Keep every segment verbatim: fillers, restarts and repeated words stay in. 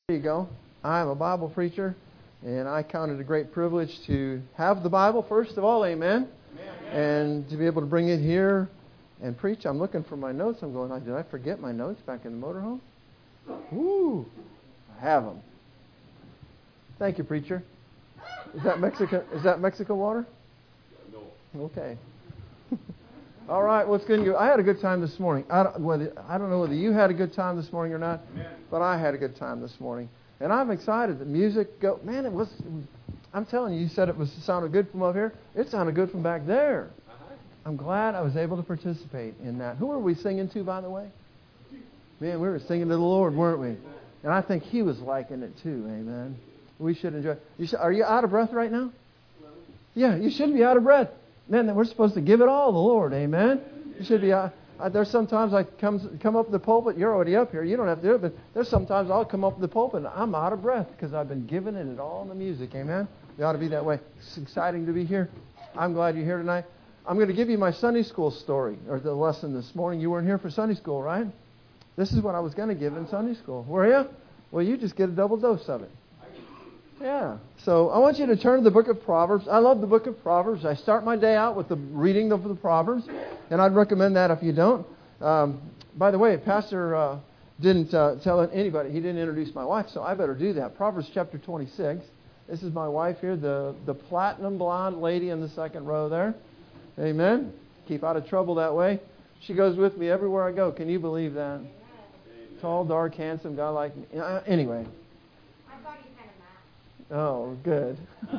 There you go. I'm a Bible preacher, and I count it a great privilege to have the Bible, first of all, amen, amen. And to be able to bring it here and preach. I'm looking for my notes. I'm going, did I forget my notes back in the motorhome? Woo! I have them. Thank you, preacher. Is that Mexican? Is that Mexican water? No. Okay. All right. Well, it's good. I had a good time this morning. I don't, whether, I don't know whether you had a good time this morning or not, Amen. But I had a good time this morning, and I'm excited. The music, go man, it was. It was I'm telling you, you said it was it sounded good from up here. It sounded good from back there. Uh-huh. I'm glad I was able to participate in that. Who were we singing to, by the way? Man, we were singing to the Lord, weren't we? And I think He was liking it too. Amen. We should enjoy. You should, are you out of breath right now? Yeah, you should be out of breath. Man, we're supposed to give it all to the Lord. Amen. You should be. Uh, there's sometimes I come come up the pulpit. You're already up here. You don't have to do it. But there's sometimes I'll come up the pulpit and I'm out of breath because I've been giving it all in the music. Amen. It ought to be that way. It's exciting to be here. I'm glad you're here tonight. I'm going to give you my Sunday school story or the lesson this morning. You weren't here for Sunday school, right? This is what I was going to give in Sunday school. Were you? Well, you just get a double dose of it. Yeah. So I want you to turn to the book of Proverbs. I love the book of Proverbs. I start my day out with the reading of the Proverbs, and I'd recommend that if you don't. Um, by the way, Pastor uh, didn't uh, tell anybody. He didn't introduce my wife, so I better do that. Proverbs chapter twenty-six. This is my wife here, the, the platinum blonde lady in the second row there. Amen. Keep out of trouble that way. She goes with me everywhere I go. Can you believe that? Amen. Tall, dark, handsome guy like me. Uh, anyway. Oh, good.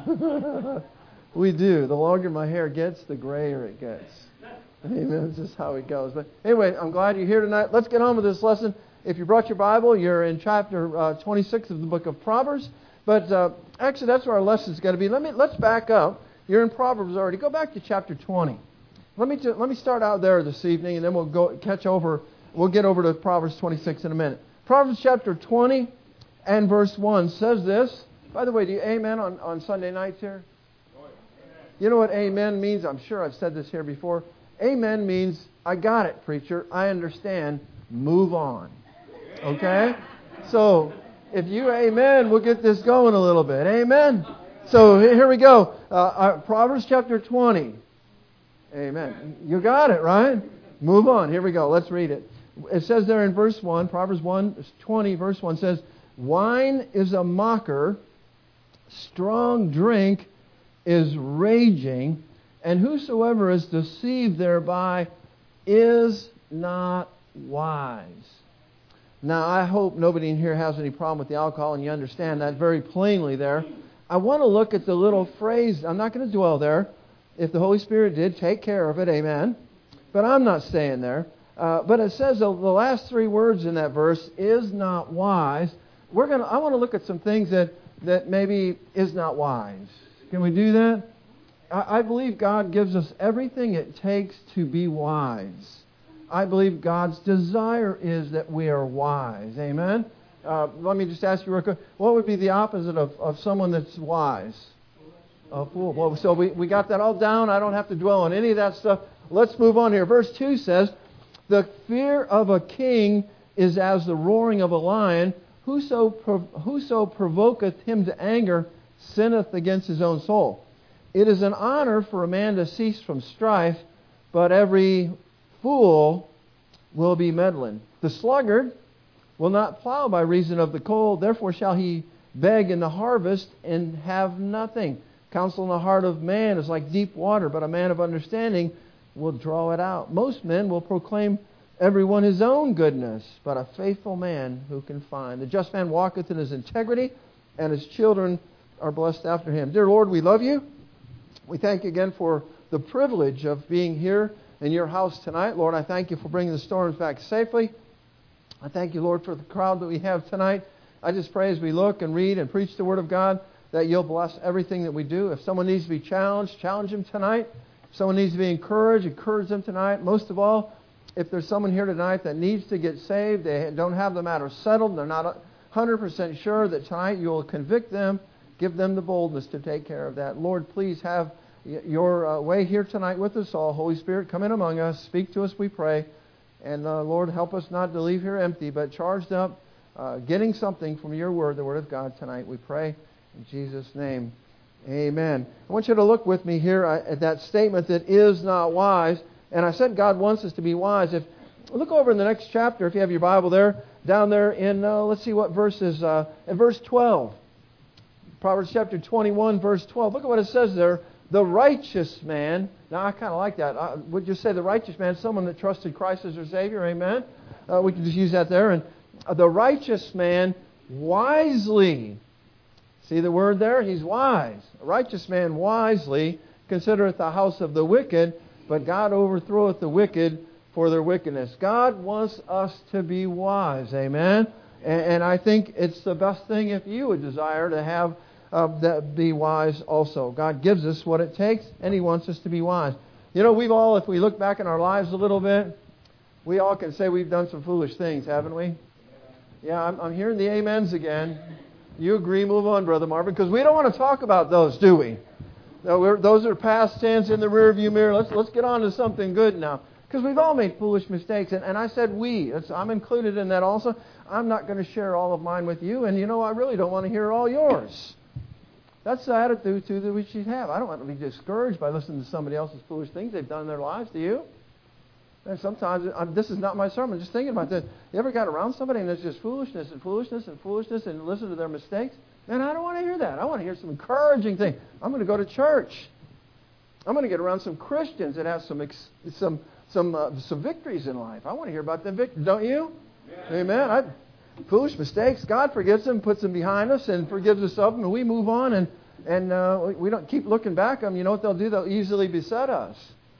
We do. The longer my hair gets, the grayer it gets. Amen. That's just how it goes. But anyway, I'm glad you're here tonight. Let's get on with this lesson. If you brought your Bible, you're in chapter uh, twenty-six of the book of Proverbs. But uh, actually, that's where our lesson's going to be. Let me let's back up. You're in Proverbs already. Go back to chapter twenty. Let me let me start out there this evening, and then we'll go catch over. We'll get over to Proverbs twenty-six in a minute. Proverbs chapter twenty and verse one says this. By the way, do you amen on, on Sunday nights here? You know what amen means? I'm sure I've said this here before. Amen means, I got it, preacher. I understand. Move on. Okay? So, if you amen, we'll get this going a little bit. Amen? So, here we go. Uh, Proverbs chapter twenty. Amen. You got it, right? Move on. Here we go. Let's read it. It says there in verse one, Proverbs one, twenty, verse one says, wine is a mocker, strong drink is raging, and whosoever is deceived thereby is not wise. Now, I hope nobody in here has any problem with the alcohol, and you understand that very plainly there. I want to look at the little phrase. I'm not going to dwell there. If the Holy Spirit did, take care of it, amen. But I'm not staying there. Uh, but it says the last three words in that verse, is not wise. We're gonna. I want to look at some things that, that maybe is not wise. Can we do that? I, I believe God gives us everything it takes to be wise. I believe God's desire is that we are wise. Amen? Uh, let me just ask you real quick. What would be the opposite of, of someone that's wise? A fool. Well, so we, we got that all down. I don't have to dwell on any of that stuff. Let's move on here. Verse two says, the fear of a king is as the roaring of a lion. Whoso, whoso provoketh him to anger sinneth against his own soul. It is an honor for a man to cease from strife, but every fool will be meddling. The sluggard will not plow by reason of the cold, therefore shall he beg in the harvest and have nothing. Counsel in the heart of man is like deep water, but a man of understanding will draw it out. Most men will proclaim everyone his own goodness, but a faithful man who can find. The just man walketh in his integrity, and his children are blessed after him. Dear Lord, we love you. We thank you again for the privilege of being here in your house tonight. Lord, I thank you for bringing the storms back safely. I thank you, Lord, for the crowd that we have tonight. I just pray as we look and read and preach the Word of God that you'll bless everything that we do. If someone needs to be challenged, challenge them tonight. If someone needs to be encouraged, encourage them tonight. Most of all, if there's someone here tonight that needs to get saved, they don't have the matter settled, they're not one hundred percent sure, that tonight you'll convict them, give them the boldness to take care of that. Lord, please have your uh, way here tonight with us all. Holy Spirit, come in among us. Speak to us, we pray. And uh, Lord, help us not to leave here empty, but charged up uh, getting something from your word, the word of God tonight. We pray in Jesus' name. Amen. I want you to look with me here at that statement that is not wise. And I said God wants us to be wise. If look over in the next chapter, if you have your Bible there, down there in, uh, let's see what verse is, uh, in verse twelve. Proverbs chapter twenty-one, verse twelve. Look at what it says there. The righteous man. Now, I kind of like that. I would just say the righteous man, someone that trusted Christ as their Savior. Amen. Uh, we can just use that there. And uh, the righteous man wisely. See the word there? He's wise. A righteous man wisely considereth the house of the wicked, but God overthroweth the wicked for their wickedness. God wants us to be wise. Amen. And, and I think it's the best thing if you would desire to have uh, that be wise also. God gives us what it takes, and He wants us to be wise. You know, we've all, if we look back in our lives a little bit, we all can say we've done some foolish things, haven't we? Yeah, I'm, I'm hearing the amens again. You agree, move on, Brother Marvin, because we don't want to talk about those, do we? No, we're, those are past tense in the rearview mirror. Let's let's get on to something good now. Because we've all made foolish mistakes. And, and I said we. It's, I'm included in that also. I'm not going to share all of mine with you. And you know, I really don't want to hear all yours. That's the attitude, too, that we should have. I don't want to be discouraged by listening to somebody else's foolish things they've done in their lives. Do you? And sometimes, I'm, this is not my sermon, just thinking about this. You ever got around somebody and there's just foolishness and foolishness and foolishness and listen to their mistakes? Man, I don't want to hear that. I want to hear some encouraging things. I'm going to go to church. I'm going to get around some Christians that have some ex, some some uh, some victories in life. I want to hear about them victories, don't you? Yeah. Amen. I, foolish mistakes, God forgives them, puts them behind us, and forgives us of them, and we move on, and and uh, we don't keep looking back at them. You know what they'll do? They'll easily beset us.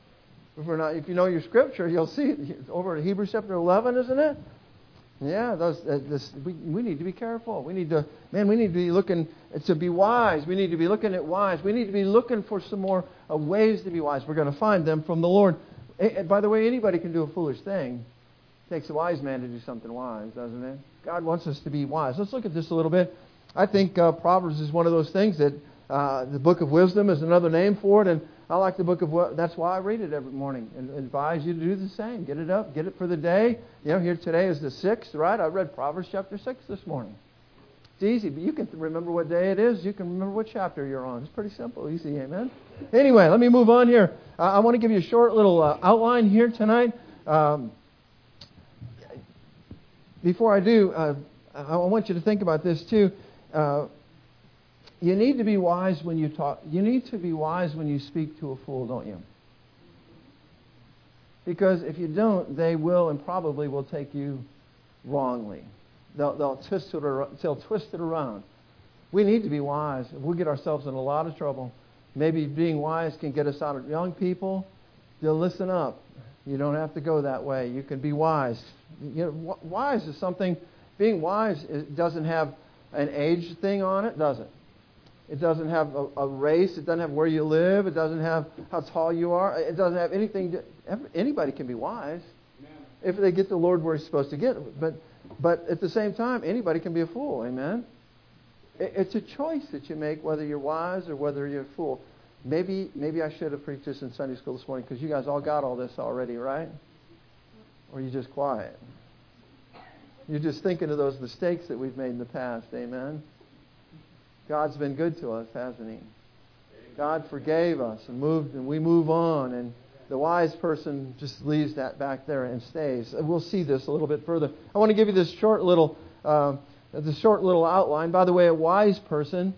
If we're not, if you know your scripture, you'll see over at Hebrews chapter eleven, isn't it? Yeah, those. Uh, this, we we need to be careful. We need to, man. We need to be looking to be wise. We need to be looking at wise. We need to be looking for some more uh, ways to be wise. We're going to find them from the Lord. And by the way, anybody can do a foolish thing. It takes a wise man to do something wise, doesn't it? God wants us to be wise. Let's look at this a little bit. I think uh, Proverbs is one of those things that uh, the book of wisdom is another name for it, and I like the book of, that's why I read it every morning and advise you to do the same. Get it up, get it for the day. You know, here today is the sixth, right? I read Proverbs chapter six this morning. It's easy, but you can remember what day it is. You can remember what chapter you're on. It's pretty simple, easy, amen? Anyway, let me move on here. Uh, I want to give you a short little uh, outline here tonight. Um, before I do, uh, I want you to think about this too. Uh, You need to be wise when you talk. You need to be wise when you speak to a fool, don't you? Because if you don't, they will and probably will take you wrongly. They'll, they'll, twist it around, they'll twist it around. We need to be wise. We'll get ourselves in a lot of trouble. Maybe being wise can get us out of young people. They'll listen up. You don't have to go that way. You can be wise. You know, wise is something. Being wise it doesn't have an age thing on it, does it? It doesn't have a, a race. It doesn't have where you live. It doesn't have how tall you are. It doesn't have anything. To, anybody can be wise if they get the Lord where He's supposed to get. But but at the same time, anybody can be a fool. Amen. It, it's a choice that you make whether you're wise or whether you're a fool. Maybe maybe I should have preached this in Sunday school this morning because you guys all got all this already, right? Or are you just quiet? You're just thinking of those mistakes that we've made in the past. Amen. God's been good to us, hasn't He? God forgave us and moved, and we move on. And the wise person just leaves that back there and stays. We'll see this a little bit further. I want to give you this short little, uh, this short little outline. By the way, a wise person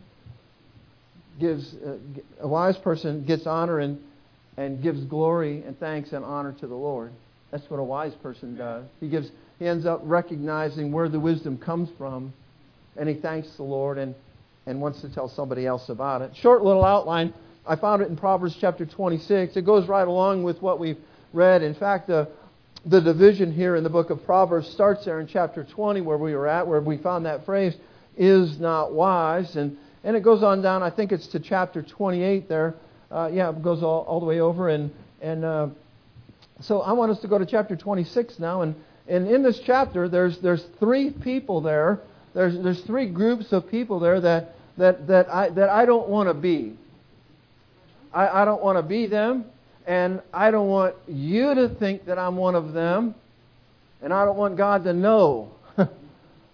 gives, uh, a wise person gets honor and and gives glory and thanks and honor to the Lord. That's what a wise person does. He gives, he ends up recognizing where the wisdom comes from, and he thanks the Lord and. and wants to tell somebody else about it. Short little outline. I found it in Proverbs chapter twenty-six. It goes right along with what we've read. In fact, the, the division here in the book of Proverbs starts there in chapter twenty where we were at, where we found that phrase, is not wise. And, and it goes on down, I think it's to chapter twenty-eight there. Uh, yeah, it goes all, all the way over. And, and uh, so I want us to go to chapter twenty-six now. And, and in this chapter, there's there's three people there. There's there's three groups of people there that that that I that I don't want to be. I, I don't want to be them, and I don't want you to think that I'm one of them, and I don't want God to know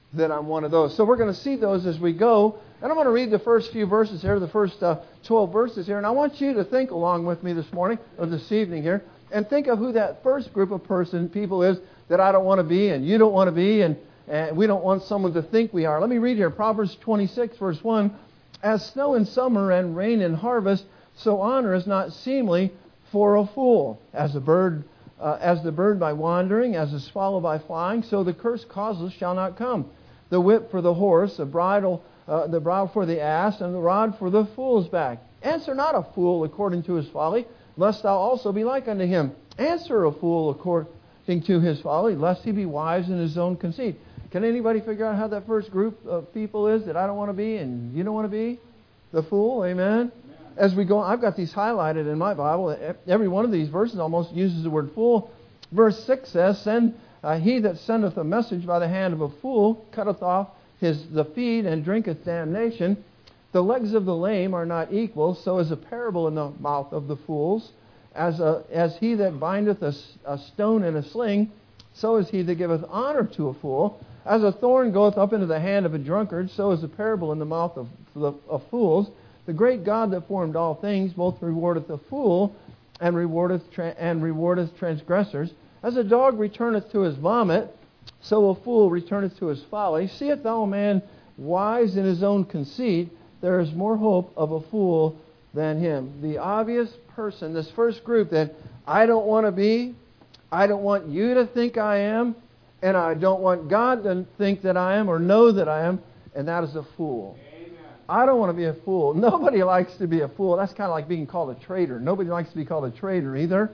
that I'm one of those. So we're going to see those as we go. And I'm going to read the first few verses here, the first uh, twelve verses here. And I want you to think along with me this morning, or this evening here, and think of who that first group of person, people is that I don't want to be and you don't want to be, and, and we don't want someone to think we are. Let me read here, Proverbs twenty-six, verse one. As snow in summer and rain in harvest, so honor is not seemly for a fool. As a bird, uh, as the bird by wandering, as the swallow by flying, so the curse causeless shall not come. The whip for the horse, the bridle, uh, the bridle for the ass, and the rod for the fool's back. Answer not a fool according to his folly, lest thou also be like unto him. Answer a fool according to his folly, lest he be wise in his own conceit. Can anybody figure out how that first group of people is that I don't want to be and you don't want to be? The fool, amen? Amen. As we go, I've got these highlighted in my Bible. Every one of these verses almost uses the word fool. Verse six says, Send uh, he that sendeth a message by the hand of a fool cutteth off his the feet and drinketh damnation. The legs of the lame are not equal, so is a parable in the mouth of the fools. As a, as he that bindeth a, a stone in a sling, so is he that giveth honor to a fool. As a thorn goeth up into the hand of a drunkard, so is a parable in the mouth of, of, of fools. The great God that formed all things both rewardeth the fool and rewardeth tra- and rewardeth transgressors. As a dog returneth to his vomit, so a fool returneth to his folly. Seest thou a man wise in his own conceit? There is more hope of a fool than him. The obvious person, this first group that I don't want to be, I don't want you to think I am, and I don't want God to think that I am or know that I am, and that is a fool. Amen. I don't want to be a fool. Nobody likes to be a fool. That's kind of like being called a traitor. Nobody likes to be called a traitor either.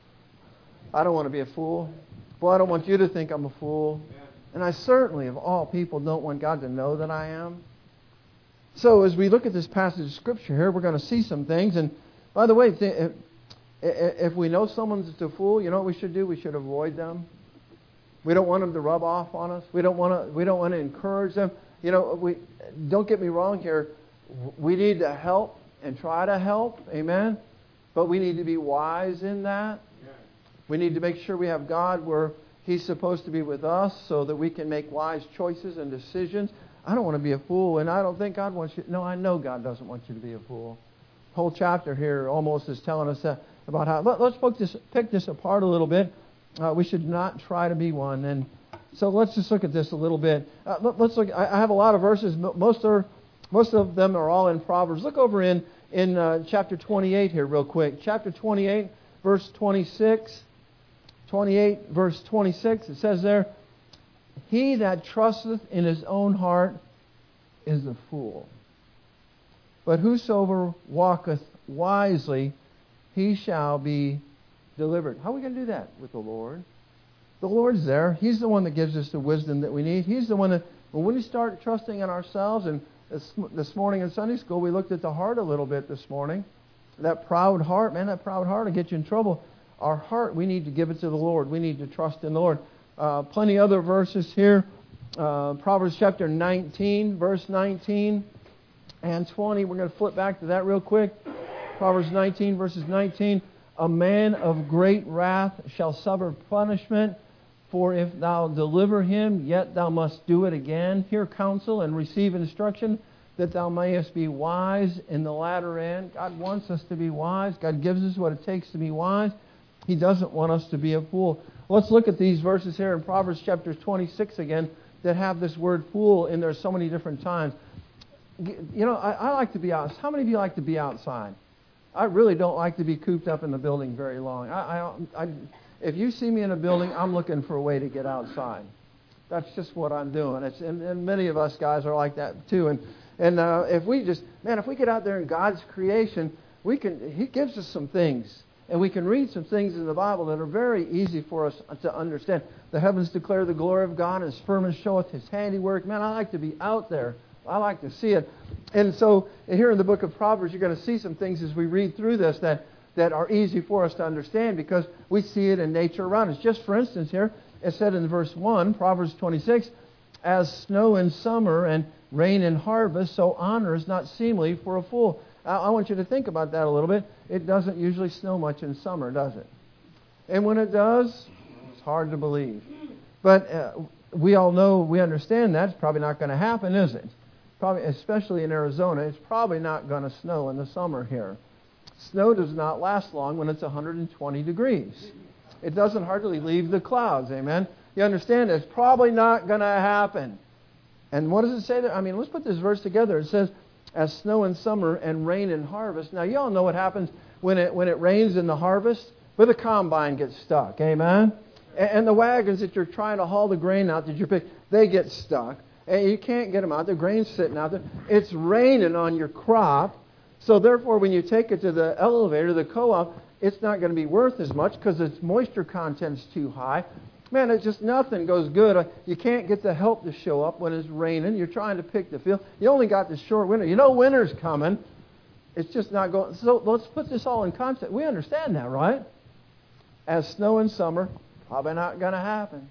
I don't want to be a fool. Well, I don't want you to think I'm a fool. Amen. And I certainly, of all people, don't want God to know that I am. So as we look at this passage of Scripture here, we're going to see some things. And by the way, if, if we know someone's a fool, you know what we should do? We should avoid them. We don't want them to rub off on us. We don't want to. We don't want to encourage them. You know, we don't get me wrong here. We need to help and try to help. Amen. But we need to be wise in that. We need to make sure we have God where He's supposed to be with us, so that we can make wise choices and decisions. I don't want to be a fool, and I don't think God wants you. No, I know God doesn't want you to be a fool. The whole chapter here almost is telling us that, about how. Let, let's pick this, pick this apart a little bit. Uh, we should not try to be one. And so let's just look at this a little bit. Uh, let, let's look. I, I have a lot of verses. Most are, most of them are all in Proverbs. Look over in in uh, chapter twenty-eight here, real quick. Chapter twenty-eight, verse twenty-six. twenty-eight, verse twenty-six. It says there, "He that trusteth in his own heart is a fool, but whosoever walketh wisely, he shall be delivered." How are we going to do that? With the Lord. The Lord's there. He's the one that gives us the wisdom that we need. He's the one that, when we start trusting in ourselves, and this, this morning in Sunday school, we looked at the heart a little bit this morning. That proud heart, man, that proud heart will get you in trouble. Our heart, we need to give it to the Lord. We need to trust in the Lord. Uh, plenty other verses here. Uh, Proverbs chapter nineteen, verse nineteen and twenty. We're going to flip back to that real quick. Proverbs nineteen, verses nineteen. A man of great wrath shall suffer punishment, for if thou deliver him, yet thou must do it again. Hear counsel and receive instruction, that thou mayest be wise in the latter end. God wants us to be wise. God gives us what it takes to be wise. He doesn't want us to be a fool. Let's look at these verses here in Proverbs chapter twenty-six again that have this word fool in there so many different times. You know, I, I like to be out. How many of you like to be outside? I really don't like to be cooped up in the building very long. I, I, I, if you see me in a building, I'm looking for a way to get outside. That's just what I'm doing. It's, and, and many of us guys are like that too. And and uh, if we just, man, if we get out there in God's creation, we can. He gives us some things. And we can read some things in the Bible that are very easy for us to understand. The heavens declare the glory of God, and His firmament showeth His handiwork. Man, I like to be out there. I like to see it. And so here in the book of Proverbs, you're going to see some things as we read through this that, that are easy for us to understand because we see it in nature around us. Just for instance here, it said in verse one, Proverbs twenty-six, "As snow in summer and rain in harvest, so honor is not seemly for a fool." I want you to think about that a little bit. It doesn't usually snow much in summer, does it? And when it does, it's hard to believe. But uh, we all know, we understand that's probably not going to happen, is it? Probably, especially in Arizona, it's probably not going to snow in the summer here. Snow does not last long when it's one hundred twenty degrees. It doesn't hardly leave the clouds, amen? You understand? It's probably not going to happen. And what does it say there? I mean, let's put this verse together. It says, as snow in summer and rain in harvest. Now, you all know what happens when it when it rains in the harvest? Where the combine gets stuck, amen? And, and the wagons that you're trying to haul the grain out that you're picking, they get stuck. And you can't get them out. The grain's sitting out there. It's raining on your crop. So therefore, when you take it to the elevator, the co-op, it's not going to be worth as much because its moisture content's too high. Man, it's just nothing goes good. You can't get the help to show up when it's raining. You're trying to pick the field. You only got the short winter. You know winter's coming. It's just not going. So let's put this all in context. We understand that, right? As snow in summer, probably not going to happen.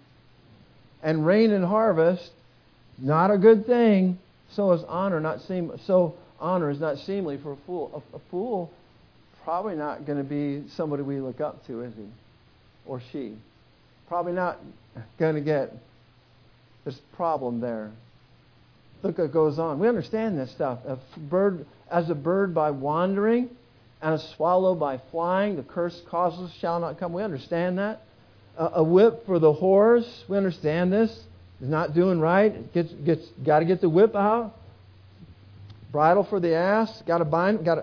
And rain in harvest, not a good thing. So is honor not seem so. Honor is not seemly for a fool. A, a fool probably not going to be somebody we look up to, is he? Or she. Probably not going to get this problem there. Look what goes on. We understand this stuff. A bird, as a bird by wandering, and a swallow by flying, the curse causeless shall not come. We understand that. A, a whip for the horse. We understand this. It's not doing right. It gets gets got to get the whip out. Bridle for the ass, got to bind, got a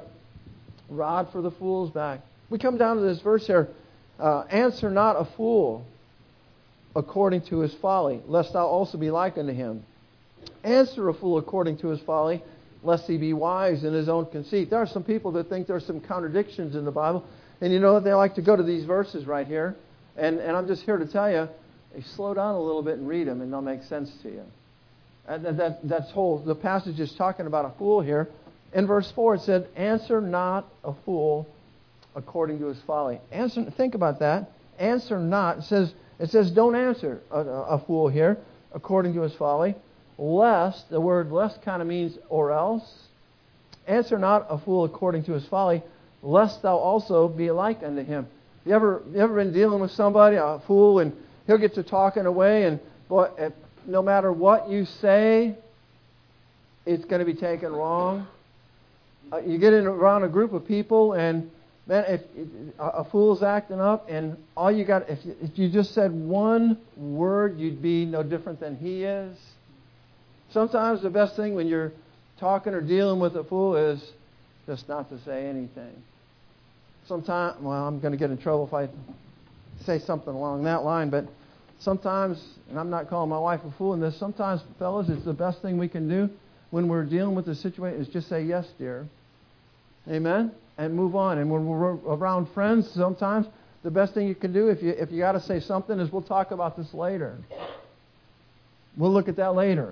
rod for the fool's back. We come down to this verse here. Uh, Answer not a fool according to his folly, lest thou also be like unto him. Answer a fool according to his folly, lest he be wise in his own conceit. There are some people that think there's some contradictions in the Bible, and you know they like to go to these verses right here. And, and I'm just here to tell you, hey, slow down a little bit and read them, and they'll make sense to you. And that, that, that's whole, the passage is talking about a fool here. In verse four it said, answer not a fool according to his folly. Answer, think about that. Answer not. It says, it says don't answer a, a fool here according to his folly. Lest, the word lest kind of means or else. Answer not a fool according to his folly, lest thou also be like unto him. You ever, you ever been dealing with somebody, a fool, and he'll get to talking away, and boy, if, no matter what you say, it's going to be taken wrong. Uh, you get in around a group of people, and man, if, if a fool's acting up, and all you got, if, if you just said one word, you'd be no different than he is. Sometimes the best thing when you're talking or dealing with a fool is just not to say anything. Sometimes, well, I'm going to get in trouble if I say something along that line, but sometimes, and I'm not calling my wife a fool in this, sometimes, fellas, it's the best thing we can do when we're dealing with the situation is just say, yes, dear. Amen? And move on. And when we're around friends, sometimes the best thing you can do if you if you got to say something is we'll talk about this later. We'll look at that later.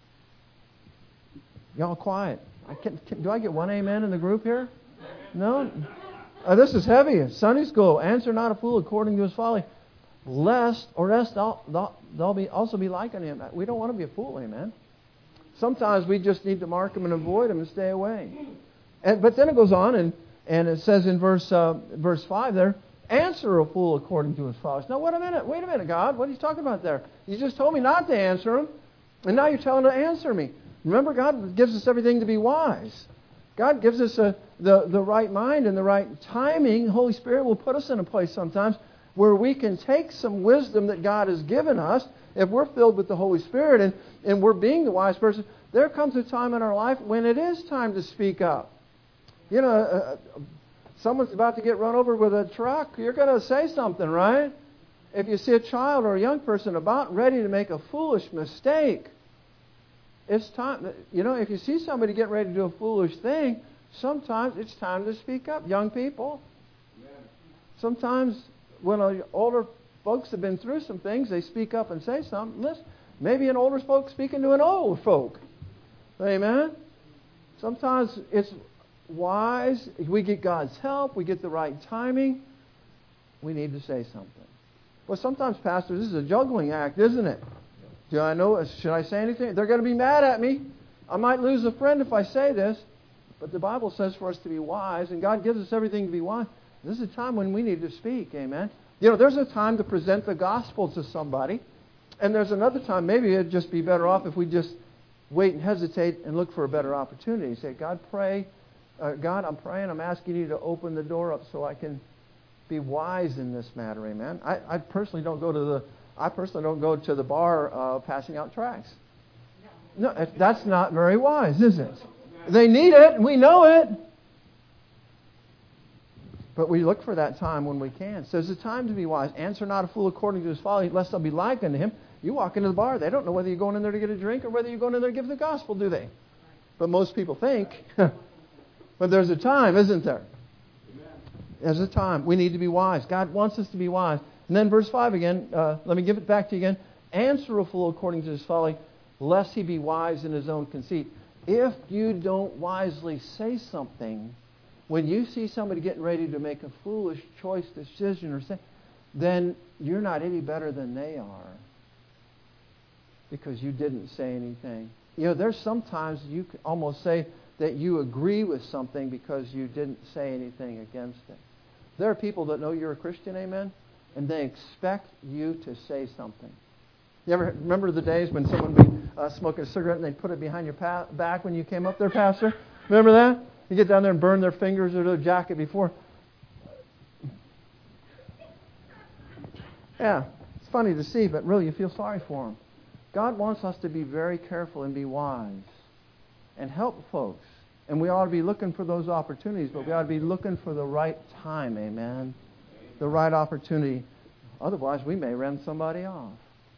Y'all quiet. I can, can, do I get one amen in the group here? No? Uh, this is heavy. Sunday school. Answer not a fool according to his folly. Lest, or else they'll, they'll, they'll be also be like unto him. We don't want to be a fool, amen? Sometimes we just need to mark them and avoid them and stay away. And, but then it goes on, and, and it says in verse uh, verse five there, answer a fool according to his folly. Now, wait a minute. Wait a minute, God. What are you talking about there? You just told me not to answer him, and now you're telling him to answer me. Remember, God gives us everything to be wise. God gives us a, the, the right mind and the right timing. The Holy Spirit will put us in a place sometimes where we can take some wisdom that God has given us. If we're filled with the Holy Spirit and, and we're being the wise person, there comes a time in our life when it is time to speak up. You know, uh, someone's about to get run over with a truck. You're going to say something, right? If you see a child or a young person about ready to make a foolish mistake, it's time. You know, if you see somebody get ready to do a foolish thing, sometimes it's time to speak up. Young people. Sometimes when older folks have been through some things, they speak up and say something. Listen, maybe an older folk speaking to an old folk. Amen? Sometimes it's wise. We get God's help. We get the right timing. We need to say something. Well, sometimes, Pastor, this is a juggling act, isn't it? Do I know? Should I say anything? They're going to be mad at me. I might lose a friend if I say this. But the Bible says for us to be wise, and God gives us everything to be wise. This is a time when we need to speak. Amen? You know, there's a time to present the gospel to somebody. And there's another time, maybe it'd just be better off if we just wait and hesitate and look for a better opportunity. Say, God, pray. Uh, God, I'm praying. I'm asking you to open the door up so I can be wise in this matter. Amen. I, I personally don't go to the. I personally don't go to the bar uh, passing out tracts. No, that's not very wise, is it? They need it, and we know it. But we look for that time when we can. So there's a time to be wise. Answer not a fool according to his folly, lest they'll be like unto him. You walk into the bar, they don't know whether you're going in there to get a drink or whether you're going in there to give the gospel, do they? But most people think. But there's a time, isn't there? There's a time. We need to be wise. God wants us to be wise. And then verse five again, uh, let me give it back to you again. Answer a fool according to his folly, lest he be wise in his own conceit. If you don't wisely say something, when you see somebody getting ready to make a foolish choice, decision, or say, then you're not any better than they are because you didn't say anything. You know, there's sometimes you can almost say that you agree with something because you didn't say anything against it. There are people that know you're a Christian, amen, and they expect you to say something. You ever remember the days when someone would be uh, smoking a cigarette and they'd put it behind your pa- back when you came up there, Pastor? Remember that? You get down there and burn their fingers or their jacket before. Yeah, it's funny to see, but really you feel sorry for them. God wants us to be very careful and be wise and help folks. And we ought to be looking for those opportunities, but we ought to be looking for the right time, amen? The right opportunity. Otherwise, we may run somebody off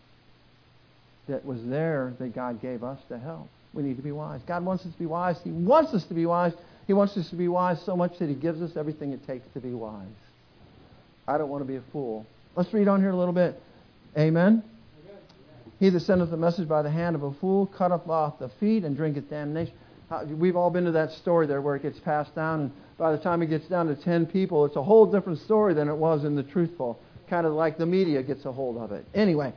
that was there that God gave us to help. We need to be wise. God wants us to be wise. He wants us to be wise. He wants us to be wise so much that He gives us everything it takes to be wise. I don't want to be a fool. Let's read on here a little bit. Amen? He that sendeth a message by the hand of a fool cutteth off the feet and drinketh damnation. We've all been to that story there where it gets passed down, and by the time it gets down to ten people, it's a whole different story than it was in the truthful. Kind of like the media gets a hold of it. Anyway,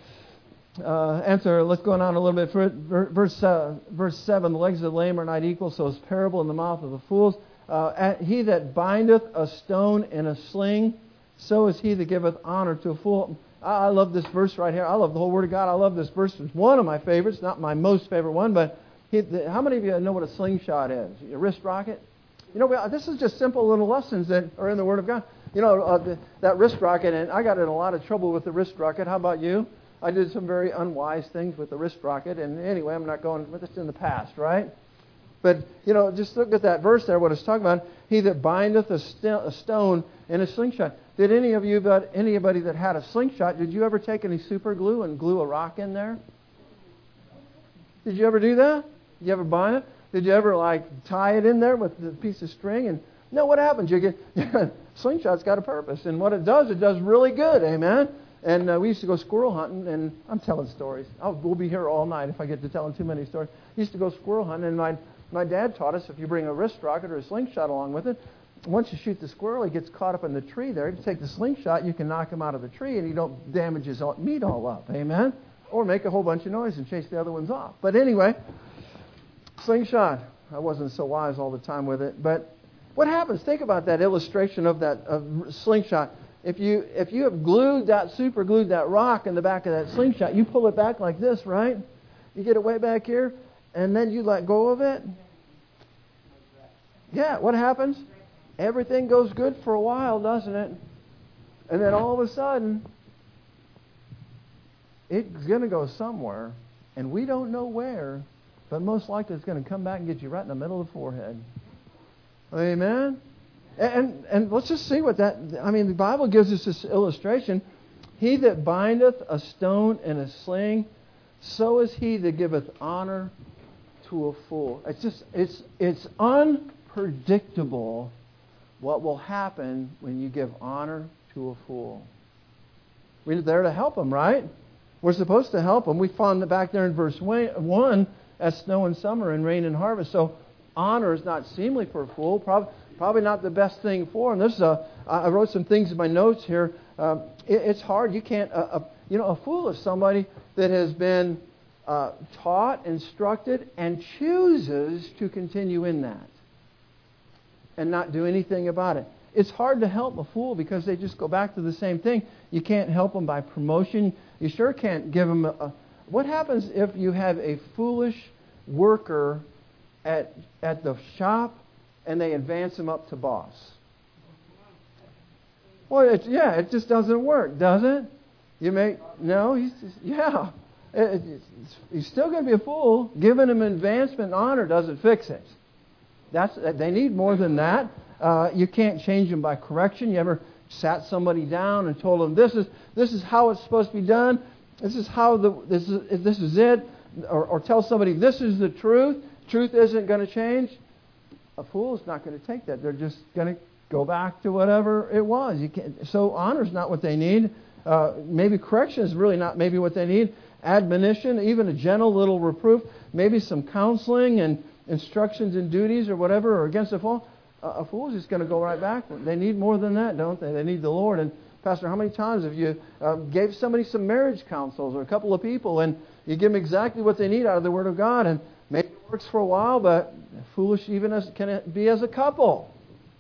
uh, answer, let's go on a little bit. Verse, uh, verse seven, the legs of the lame are not equal, so is parable in the mouth of the fools. Uh, he that bindeth a stone in a sling, so is he that giveth honor to a fool. I love this verse right here. I love the whole Word of God. I love this verse. It's one of my favorites, not my most favorite one, but he, the, how many of you know what a slingshot is? A wrist rocket? You know, we, this is just simple little lessons that are in the Word of God. You know, uh, the, that wrist rocket, and I got in a lot of trouble with the wrist rocket. How about you? I did some very unwise things with the wrist rocket, and anyway, I'm not going with this in the past, right? But, you know, just look at that verse there, what it's talking about. He that bindeth a, st- a stone in a slingshot. Did any of you, but anybody that had a slingshot, did you ever take any super glue and glue a rock in there? Did you ever do that? Did you ever bind it? Did you ever, like, tie it in there with a piece of string? And no, what happens? You get slingshot's got a purpose, and what it does, it does really good. Amen. And uh, we used to go squirrel hunting, and I'm telling stories. I'll, we'll be here all night if I get to telling too many stories. We used to go squirrel hunting, and my my dad taught us if you bring a wrist rocket or a slingshot along with it, once you shoot the squirrel, he gets caught up in the tree there. If you take the slingshot, you can knock him out of the tree, and you don't damage his meat all up. Amen? Or make a whole bunch of noise and chase the other ones off. But anyway, slingshot. I wasn't so wise all the time with it. But what happens? Think about that illustration of that of slingshot. If you if you have glued that, super glued that rock in the back of that slingshot, you pull it back like this, right? You get it way back here, and then you let go of it. Yeah, what happens? Everything goes good for a while, doesn't it? And then all of a sudden, it's going to go somewhere, and we don't know where, but most likely it's going to come back and get you right in the middle of the forehead. Amen? And and let's just see what that, I mean, the Bible gives us this illustration. He that bindeth a stone in a sling, so is he that giveth honor to a fool. It's just, it's it's unpredictable what will happen when you give honor to a fool. We're there to help them, right? We're supposed to help them. We found that back there in verse one, as snow in summer and rain in harvest. So honor is not seemly for a fool. Probably, probably not the best thing for him. This is a, I wrote some things in my notes here. Um, it, it's hard. You can't, uh, uh, you know, a fool is somebody that has been uh, taught, instructed, and chooses to continue in that and not do anything about it. it's hard to help a fool because they just go back to the same thing. You can't help them by promotion. You sure can't give them a... a what happens if you have a foolish worker at at the shop and they advance him up to boss? Well, it, yeah, it just doesn't work, does it? You make... No, he's just, yeah. It, it, he's still going to be a fool. Giving him advancement and honor doesn't fix it. That's They need more than that. Uh, you can't change them by correction. You ever sat somebody down and told them, this is this is how it's supposed to be done. This is how the this is this is it. Or, or tell somebody this is the truth. Truth isn't going to change. A fool is not going to take that. They're just going to go back to whatever it was. You can't, so honor's not what they need. Uh, maybe correction is really not maybe what they need. Admonition, even a gentle little reproof, maybe some counseling and instructions and duties or whatever, or against a fool. Uh, a fool is just going to go right back. They need more than that, don't they? They need the Lord. And Pastor, how many times have you uh, gave somebody some marriage counsels or a couple of people, and you give them exactly what they need out of the Word of God, and maybe it works for a while, but foolish even as can it be as a couple.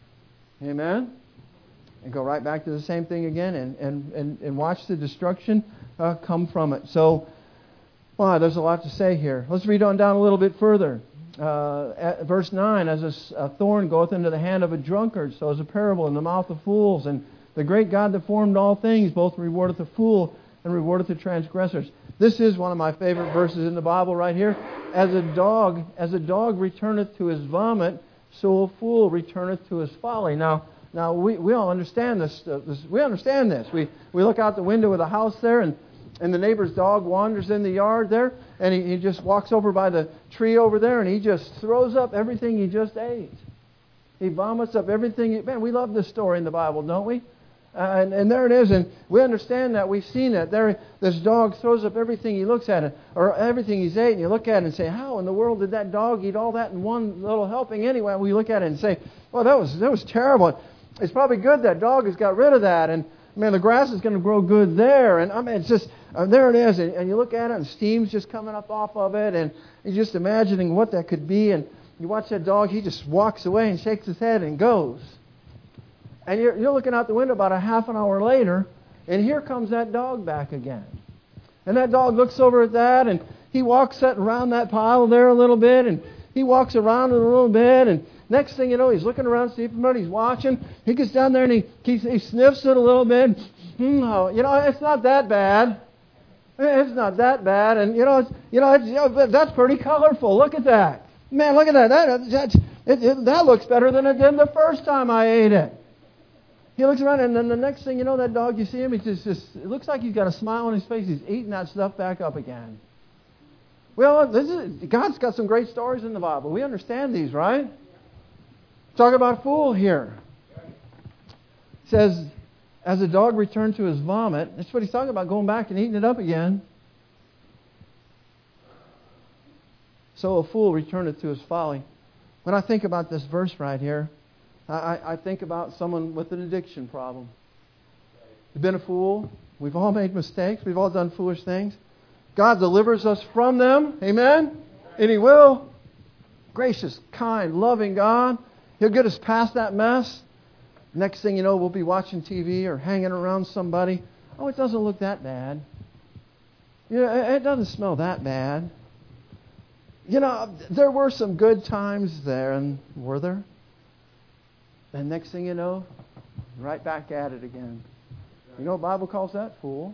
Amen? And go right back to the same thing again and, and, and, and watch the destruction uh, come from it. So, wow, there's a lot to say here. Let's read on down a little bit further. Uh, at verse nine, as a, a thorn goeth into the hand of a drunkard, so is a parable in the mouth of fools. And the great God that formed all things both rewardeth the fool and rewardeth the transgressors. This is one of my favorite verses in the Bible right here. As a dog, as a dog returneth to his vomit, so a fool returneth to his folly. Now, now we, we all understand this, uh, this. We understand this. We we look out the window of the house there, and, and the neighbor's dog wanders in the yard there, and he, he just walks over by the tree over there, and he just throws up everything he just ate. He vomits up everything. He, man, we love this story in the Bible, don't we? Uh, and, and there it is, and we understand that. We've seen it. There, this dog throws up everything he looks at, it, or everything he's ate, and you look at it and say, how in the world did that dog eat all that in one little helping anyway? We look at it and say, well, that was that was terrible. It's probably good that dog has got rid of that, and man, the grass is going to grow good there. And I mean, it's just, uh, there it is, and, and you look at it, and steam's just coming up off of it, and you're just imagining what that could be, and you watch that dog, he just walks away and shakes his head and goes. And you're, you're looking out the window about a half an hour later, and here comes that dog back again. And that dog looks over at that, and he walks around that pile there a little bit, and he walks around it a little bit, and next thing you know, he's looking around, see if he's watching. He gets down there and he, he, he sniffs it a little bit. Mm, oh, you know, it's not that bad. It's not that bad, and you know, it's, you know, it's, you know, that's pretty colorful. Look at that, man. Look at that. That that, it, it, that looks better than it did the first time I ate it. He looks around, and then the next thing you know, that dog, you see him, he just, just it looks like he's got a smile on his face. He's eating that stuff back up again. Well, this is God's got some great stories in the Bible. We understand these, right? Talk about a fool here. It says, as a dog returned to his vomit, that's what he's talking about, going back and eating it up again. So a fool returneth to his folly. When I think about this verse right here, I, I think about someone with an addiction problem. You've been a fool. We've all made mistakes. We've all done foolish things. God delivers us from them. Amen? And He will. Gracious, kind, loving God. He'll get us past that mess. Next thing you know, we'll be watching T V or hanging around somebody. Oh, it doesn't look that bad. Yeah, it doesn't smell that bad. You know, there were some good times there, and were there? And next thing you know, right back at it again. You know what the Bible calls that? Fool.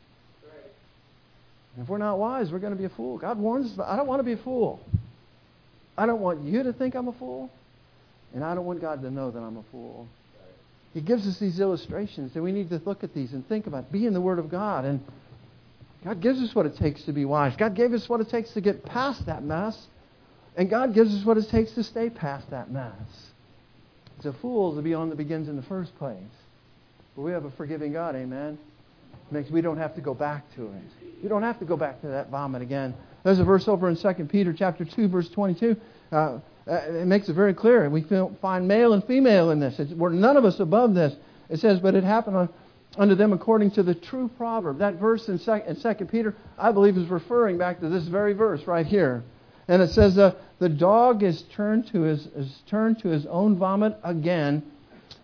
If we're not wise, we're going to be a fool. God warns us, but I don't want to be a fool. I don't want you to think I'm a fool. And I don't want God to know that I'm a fool. He gives us these illustrations, and we need to look at these and think about it. Be in the Word of God. And God gives us what it takes to be wise. God gave us what it takes to get past that mess. And God gives us what it takes to stay past that mess. It's a fool to be on that begins in the first place. But we have a forgiving God, amen? It makes we don't have to go back to it. You don't have to go back to that vomit again. There's a verse over in Second Peter chapter two, verse twenty-two. Uh, it makes it very clear. We find male and female in this. It's, we're none of us above this. It says, but it happened on, unto them according to the true proverb. That verse in, sec, in Second Peter, I believe, is referring back to this very verse right here. And it says, uh, the dog is turned to his is turned to his own vomit again,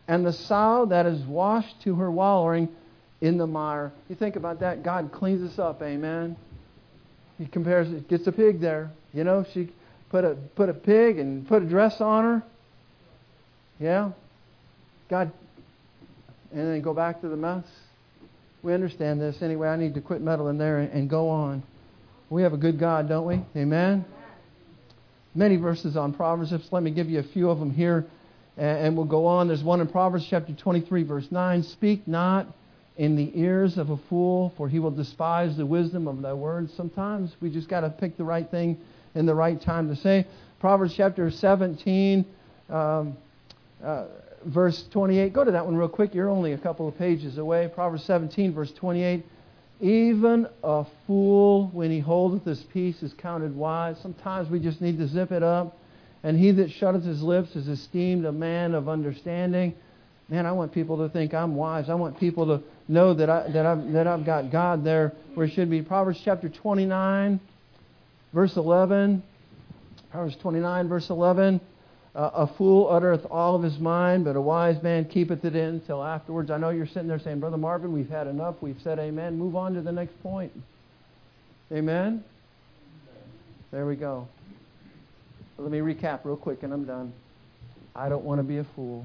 and the sow that is washed to her wallowing in the mire. You think about that. God cleans us up. Amen. He compares it, gets a pig there. You know, she put a put a pig and put a dress on her. Yeah. God, and then go back to the mess. We understand this. Anyway, I need to quit meddling there and, and go on. We have a good God, don't we? Amen. Many verses on Proverbs. Let me give you a few of them here, and, and we'll go on. There's one in Proverbs chapter twenty-three, verse nine. Speak not in the ears of a fool, for he will despise the wisdom of thy words. Sometimes we just got to pick the right thing in the right time to say. Proverbs chapter seventeen, um, uh, verse twenty-eight. Go to that one real quick. You're only a couple of pages away. Proverbs seventeen, verse twenty-eight. Even a fool, when he holdeth his peace, is counted wise. Sometimes we just need to zip it up. And he that shutteth his lips is esteemed a man of understanding. Man, I want people to think I'm wise. I want people to know that I that I've that I've got God there where it should be. Proverbs chapter twenty-nine, verse eleven. Proverbs twenty-nine, verse eleven. Uh, a fool uttereth all of his mind, but a wise man keepeth it in till afterwards. I know you're sitting there saying, Brother Marvin, we've had enough. We've said amen. Move on to the next point. Amen? There we go. Let me recap real quick and I'm done. I don't want to be a fool.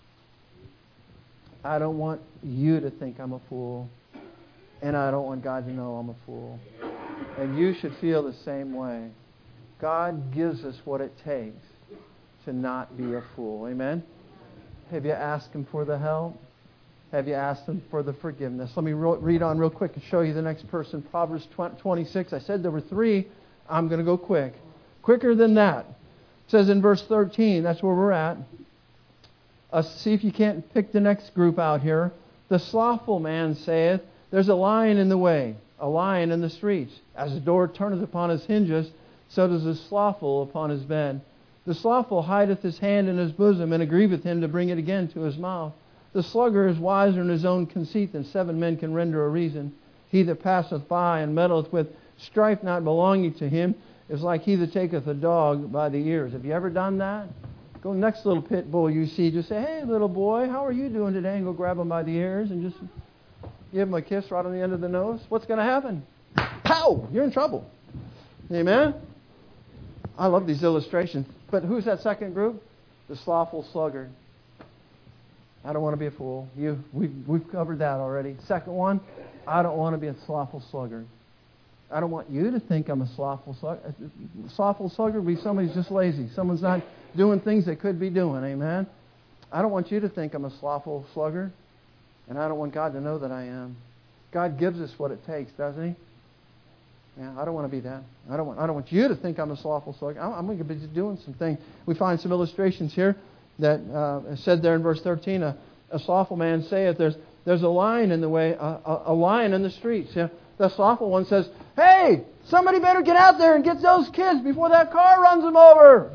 I don't want you to think I'm a fool. And I don't want God to know I'm a fool. And you should feel the same way. God gives us what it takes to not be a fool. Amen? Have you asked Him for the help? Have you asked Him for the forgiveness? Let me re- read on real quick and show you the next person. Proverbs twenty-six. I said there were three. I'm going to go quick. Quicker than that. It says in verse thirteen, that's where we're at. Uh, see if you can't pick the next group out here. The slothful man saith, there's a lion in the way, a lion in the streets. As the door turneth upon his hinges, so does the slothful upon his bed. The slothful hideth his hand in his bosom, and it grieveth him to bring it again to his mouth. The sluggard is wiser in his own conceit than seven men can render a reason. He that passeth by and meddleth with strife not belonging to him is like he that taketh a dog by the ears. Have you ever done that? Go next little pit bull you see, just say, hey, little boy, how are you doing today? And go grab him by the ears and just give him a kiss right on the end of the nose. What's going to happen? Pow! You're in trouble. Amen? I love these illustrations. But who's that second group? The slothful sluggard. I don't want to be a fool. You, we've, we've covered that already. Second one, I don't want to be a slothful sluggard. I don't want you to think I'm a slothful sluggard. Slothful sluggard would be somebody who's just lazy. Someone's not doing things they could be doing. Amen? I don't want you to think I'm a slothful sluggard. And I don't want God to know that I am. God gives us what it takes, doesn't He? Yeah, I don't want to be that. I don't want. I don't want you to think I'm a slothful sluggard. I'm, I'm going to be doing some things. We find some illustrations here that uh, said there in verse thirteen. A, a slothful man saith, "There's there's a lion in the way, a, a, a lion in the streets." Yeah, the slothful one says, "Hey, somebody better get out there and get those kids before that car runs them over."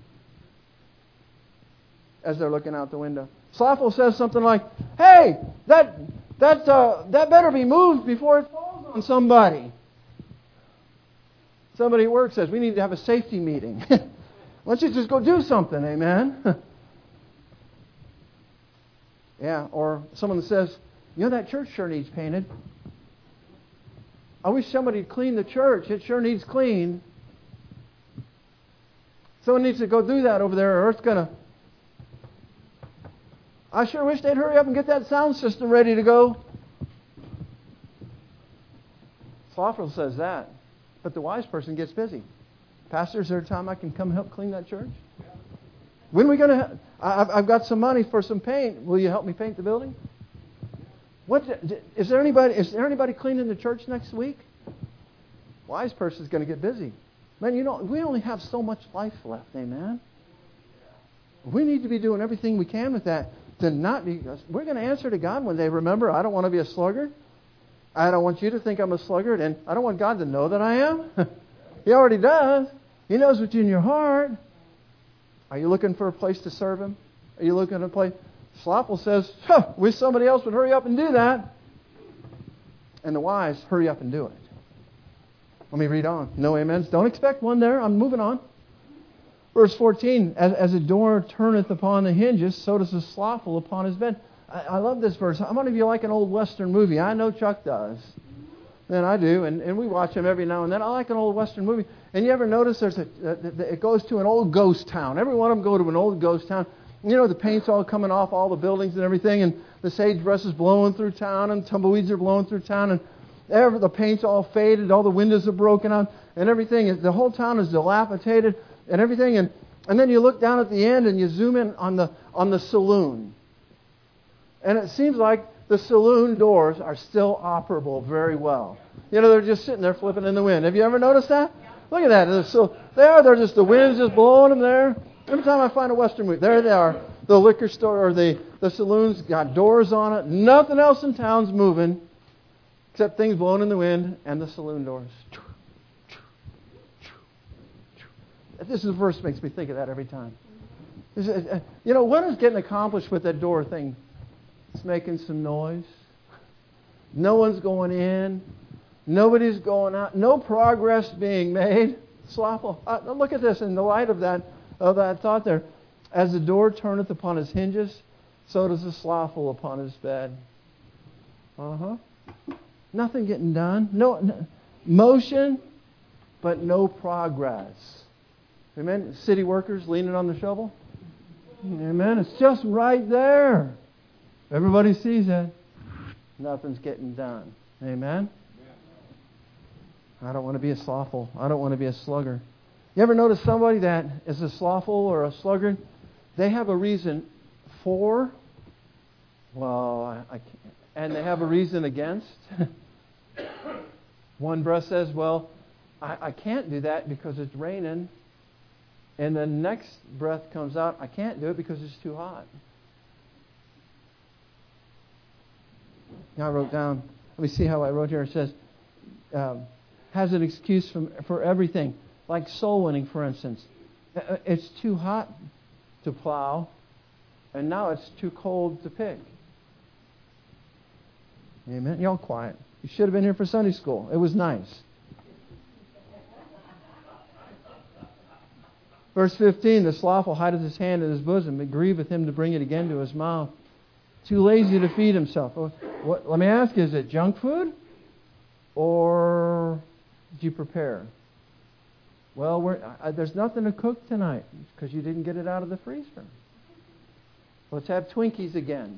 As they're looking out the window, slothful says something like, "Hey, that that uh, that better be moved before it falls on somebody." Somebody at work says, we need to have a safety meeting. Why don't you just go do something, amen? Yeah, or someone says, you know, that church sure needs painted. I wish somebody would clean the church. It sure needs cleaned. Someone needs to go do that over there or it's going to... I sure wish they'd hurry up and get that sound system ready to go. Slothful says that. But the wise person gets busy. Pastor, is there a time I can come help clean that church? When are we going to... I've, I've got some money for some paint. Will you help me paint the building? What is there anybody? Is there anybody cleaning the church next week? Wise person is going to get busy. Man, you know, we only have so much life left, amen? We need to be doing everything we can with that to not be... We're going to answer to God one day. Remember, I don't want to be a sluggard. I don't want you to think I'm a sluggard, and I don't want God to know that I am. He already does. He knows what's in your heart. Are you looking for a place to serve Him? Are you looking at a place? Slothful says, huh, wish somebody else would hurry up and do that. And the wise, hurry up and do it. Let me read on. No amens. Don't expect one there. I'm moving on. Verse fourteen, as, as a door turneth upon the hinges, so does the slothful upon his bed. I, I love this verse. How many of you like an old Western movie? I know Chuck does. And I do, and, and we watch them every now and then. I like an old Western movie. And you ever notice there's a, uh, it goes to an old ghost town. Every one of them go to an old ghost town. You know, the paint's all coming off all the buildings and everything, and the sagebrush is blowing through town, and tumbleweeds are blowing through town, and every, the paint's all faded, all the windows are broken out, and everything. The whole town is dilapidated and everything. And, and then you look down at the end and you zoom in on the on the saloon. And it seems like the saloon doors are still operable very well. You know, they're just sitting there flipping in the wind. Have you ever noticed that? Look at that. So they are. They're just, the wind's just blowing them there. Every time I find a Western movie, there they are. The liquor store or the, the saloon's got doors on it. Nothing else in town's moving except things blowing in the wind and the saloon doors. This verse makes me think of that every time. You know, what is getting accomplished with that door thing? It's making some noise. No one's going in. Nobody's going out. No progress being made. Slothful. Uh, look at this in the light of that, of that thought there. As the door turneth upon his hinges, so does the slothful upon his bed. Uh-huh. Nothing getting done. No, no motion, but no progress. Amen. City workers leaning on the shovel. Amen. It's just right there. Everybody sees that. Nothing's getting done. Amen. I don't want to be a slothful. I don't want to be a sluggard. You ever notice somebody that is a slothful or a sluggard? They have a reason for. Well, I, I can't. And they have a reason against. One breath says, well, I, I can't do that because it's raining. And the next breath comes out, I can't do it because it's too hot. Now I wrote down, let me see how I wrote here. It says, um, has an excuse from, for everything. Like soul winning, for instance. It's too hot to plow, and now it's too cold to pick. Amen. Y'all quiet. You should have been here for Sunday school. It was nice. Verse fifteen, the slothful hideth his hand in his bosom. It grieveth him to bring it again to his mouth. Too lazy to feed himself. What, let me ask you, is it junk food? Or did you prepare? Well, we're, I, there's nothing to cook tonight because you didn't get it out of the freezer. Let's have Twinkies again.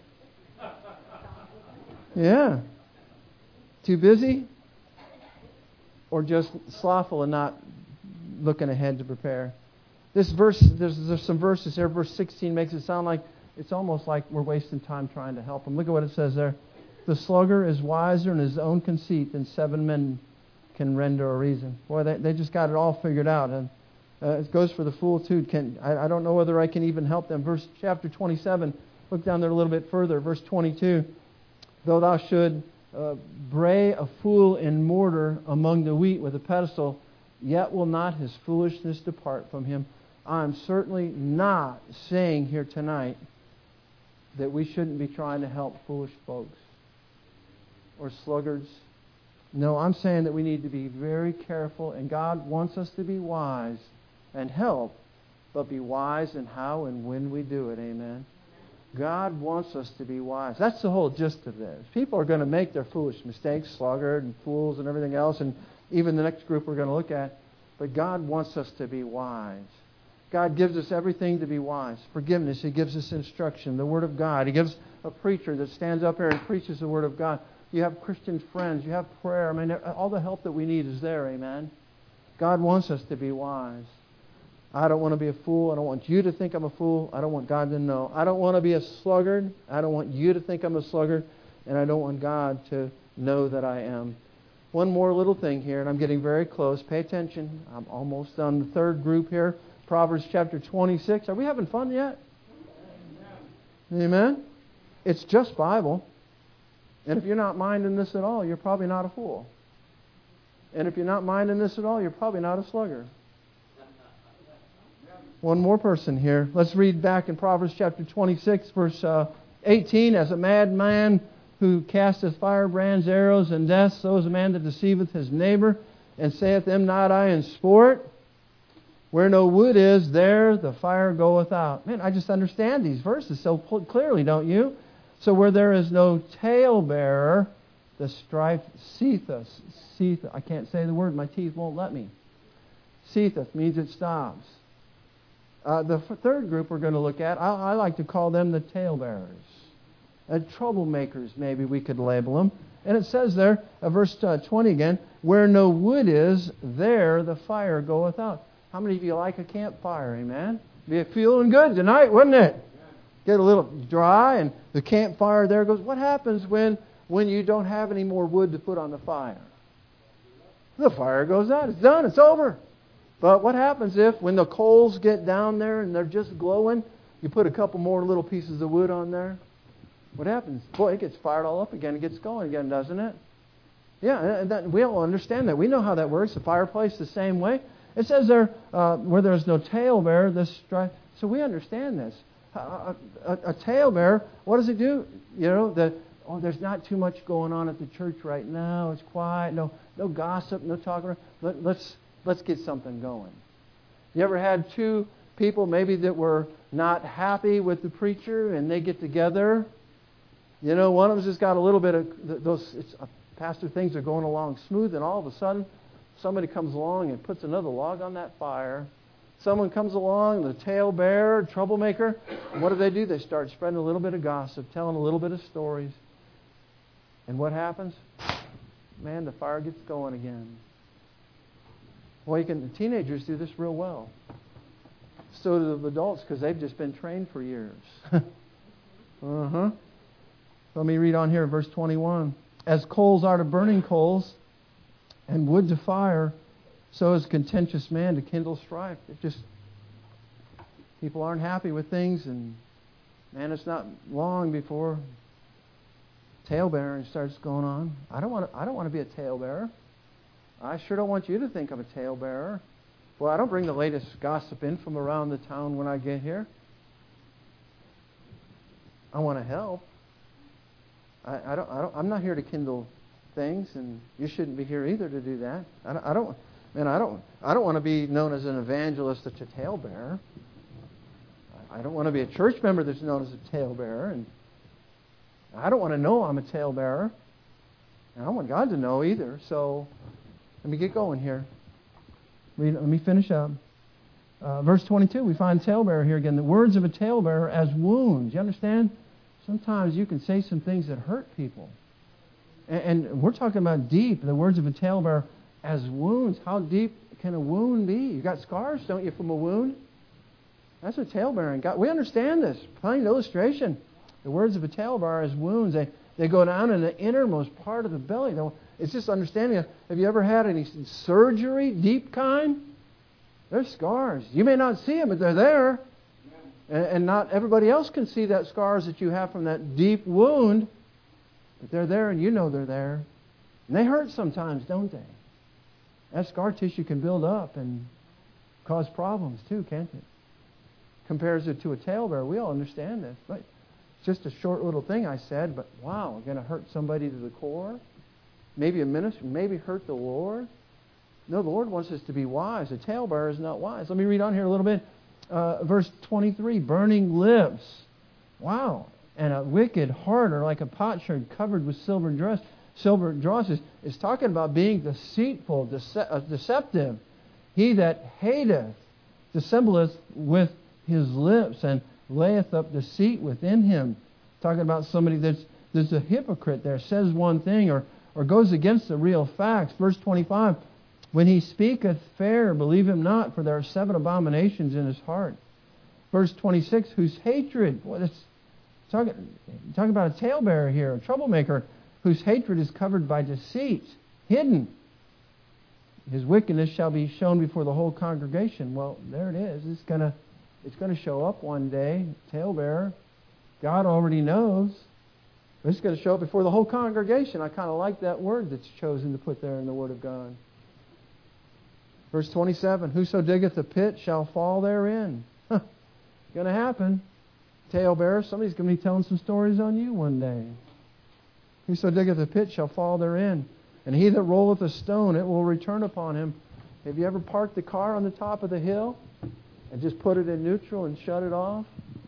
Yeah. Too busy? Or just slothful and not looking ahead to prepare? This verse, there's, there's some verses there. Verse sixteen makes it sound like it's almost like we're wasting time trying to help them. Look at what it says there. The sluggard is wiser in his own conceit than seven men can render a reason. Boy, they, they just got it all figured out. And uh, it goes for the fool too. Can I, I don't know whether I can even help them. Verse chapter twenty-seven. Look down there a little bit further. Verse twenty-two. Though thou should uh, bray a fool in mortar among the wheat with a pedestal, yet will not his foolishness depart from him. I'm certainly not saying here tonight that we shouldn't be trying to help foolish folks or sluggards. No, I'm saying that we need to be very careful, and God wants us to be wise and help, but be wise in how and when we do it. Amen. God wants us to be wise. That's the whole gist of this. People are going to make their foolish mistakes, sluggard and fools and everything else, and even the next group we're going to look at. But God wants us to be wise. God gives us everything to be wise. Forgiveness. He gives us instruction. The Word of God. He gives a preacher that stands up here and preaches the Word of God. You have Christian friends. You have prayer. I mean, all the help that we need is there. Amen. God wants us to be wise. I don't want to be a fool. I don't want you to think I'm a fool. I don't want God to know. I don't want to be a sluggard. I don't want you to think I'm a sluggard. And I don't want God to know that I am. One more little thing here, and I'm getting very close. Pay attention. I'm almost done. The third group here. Proverbs chapter twenty-six. Are we having fun yet? Amen? It's just Bible. And if you're not minding this at all, you're probably not a fool. And if you're not minding this at all, you're probably not a sluggard. One more person here. Let's read back in Proverbs chapter twenty-six, verse uh, eighteen. As a madman who casteth firebrands, arrows, and death, so is a man that deceiveth his neighbor, and saith, Am not I in sport? Where no wood is, there the fire goeth out. Man, I just understand these verses so clearly, don't you? So where there is no talebearer, the strife ceaseth. Ceaseth. I can't say the word. My teeth won't let me. Ceaseth means it stops. Uh, the third group we're going to look at, I, I like to call them the talebearers. Uh, troublemakers, maybe we could label them. And it says there, uh, verse uh, twenty again, where no wood is, there the fire goeth out. How many of you like a campfire, amen? Be feeling good tonight, wouldn't it? Get a little dry and the campfire there goes. What happens when, when you don't have any more wood to put on the fire? The fire goes out. It's done. It's over. But what happens if, when the coals get down there and they're just glowing, you put a couple more little pieces of wood on there? What happens? Boy, it gets fired all up again. It gets going again, doesn't it? Yeah, and that, we all understand that. We know how that works. The fireplace the same way. It says there, uh, where there is no talebearer, the strife. So we understand this. A, a, a talebearer, what does it do? You know, the oh, there's not too much going on at the church right now. It's quiet. No, no gossip. No talking. Let, let's let's get something going. You ever had two people maybe that were not happy with the preacher, and they get together? You know, one of them's just got a little bit of those. It's, uh, pastor, things are going along smooth, and all of a sudden, somebody comes along and puts another log on that fire. Someone comes along, the talebearer, troublemaker. And what do they do? They start spreading a little bit of gossip, telling a little bit of stories. And what happens? Man, the fire gets going again. Well, you can. The teenagers do this real well. So do the adults, because they've just been trained for years. uh-huh. Let me read on here, verse twenty-one. As coals are to burning coals, and wood to fire, so is contentious man to kindle strife. It just, people aren't happy with things, and man, it's not long before talebearing starts going on. I don't want to. I don't want to be a talebearer. I sure don't want you to think I'm a talebearer. Well, I don't bring the latest gossip in from around the town when I get here. I want to help. I, I don't. I don't. I'm not here to kindle things, and you shouldn't be here either to do that. I don't. I don't man, I don't. I don't want to be known as an evangelist that's a talebearer. I don't want to be a church member that's known as a talebearer, and I don't want to know I'm a talebearer. And I don't want God to know either. So let me get going here. Let me finish up. Uh, verse twenty-two, we find talebearer here again. The words of a talebearer as wounds. You understand? Sometimes you can say some things that hurt people. And, and we're talking about deep. The words of a talebearer as wounds. How deep can a wound be? You got scars, don't you, from a wound? That's what talebearing got. We understand this. Plain illustration. The words of a talebearer as wounds. They, they go down in the innermost part of the belly. It's just understanding. Have you ever had any surgery, deep kind? They're scars. You may not see them, but they're there. And, and not everybody else can see that scars that you have from that deep wound. But they're there, and you know they're there. And they hurt sometimes, don't they? That scar tissue can build up and cause problems too, can't it? Compares it to a talebearer. We all understand this. But it's just a short little thing I said, but wow, we're going to hurt somebody to the core. Maybe a minister, maybe hurt the Lord. No, the Lord wants us to be wise. A talebearer is not wise. Let me read on here a little bit. Uh, verse twenty-three, burning lips. Wow. And a wicked heart are like a potsherd covered with silver dross. Silver dross is, is talking about being deceitful, dece- uh, deceptive. He that hateth dissembleth with his lips and layeth up deceit within him. Talking about somebody that's, that's a hypocrite there, says one thing or, or goes against the real facts. Verse twenty-five, when he speaketh fair, believe him not, for there are seven abominations in his heart. Verse twenty-six, whose hatred, boy, that's talking, talking about a talebearer here, a troublemaker, whose hatred is covered by deceit, hidden. His wickedness shall be shown before the whole congregation. Well, there it is. It's gonna, it's gonna show up one day. Talebearer. God already knows. But it's going to show up before the whole congregation. I kind of like that word that's chosen to put there in the Word of God. Verse twenty-seven, whoso diggeth a pit shall fall therein. Huh. Going to happen. Talebearer, somebody's going to be telling some stories on you one day. Whoso diggeth a pit shall fall therein. And he that rolleth a stone, it will return upon him. Have you ever parked the car on the top of the hill and just put it in neutral and shut it off?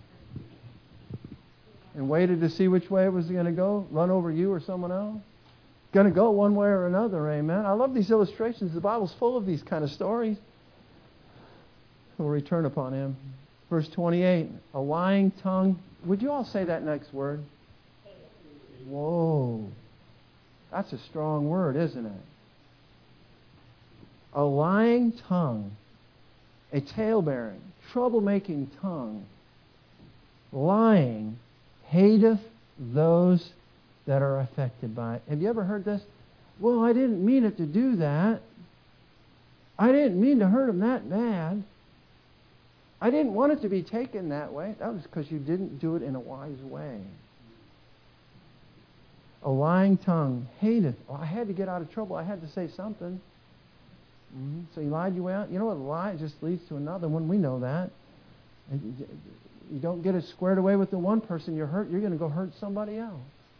And waited to see which way it was going to go? Run over you or someone else? Going to go one way or another, amen. I love these illustrations. The Bible's full of these kind of stories. We'll return upon him. Verse twenty-eight, a lying tongue. Would you all say that next word? Whoa. That's a strong word, isn't it? A lying tongue, a tale-bearing, troublemaking tongue, lying, hateth those that are affected by it. Have you ever heard this? Well, I didn't mean it to do that. I didn't mean to hurt him that bad. I didn't want it to be taken that way. That was because you didn't do it in a wise way. A lying tongue hateth. Oh, I had to get out of trouble. I had to say something. Mm-hmm. So he lied you out. You know what? A lie just leads to another one. We know that. You don't get it squared away with the one person you're hurt, you're going to go hurt somebody else.